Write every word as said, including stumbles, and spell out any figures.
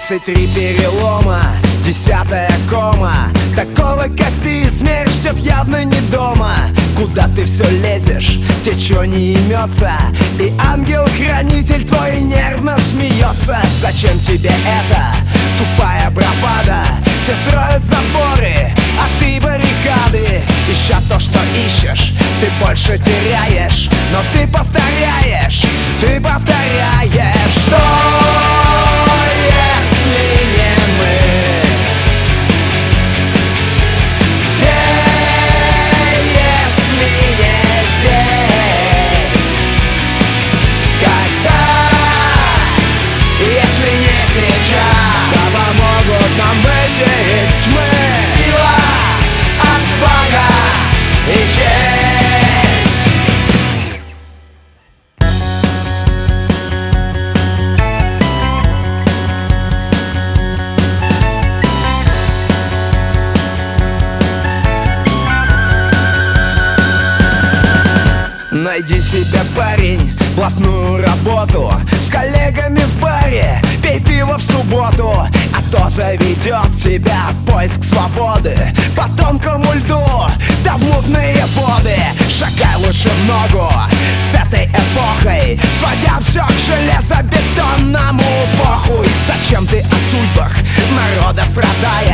Двадцать три перелома, десятая кома. Такого, как ты, измерь, чтоб явно не дома. Куда ты все лезешь, те чё не имется. И ангел-хранитель твой нервно смеется. Зачем тебе это, тупая бравада? Все строят заборы, а ты баррикады. Ища то, что ищешь, ты больше теряешь. Но ты повторяешь, ты повторяешь. Что если не мы? Где, если не здесь? Когда, если не сейчас? Да помогут нам выйти из тьмы сила от Бога и честь. Найди себе, парень, блатную работу. С коллегами в баре пей пиво в субботу. А то заведет тебя поиск свободы по тонкому льду, да в мутные воды. Шагай лучше в ногу с этой эпохой, сводя все к железобетонному похуй. Зачем ты о судьбах народа страдаешь?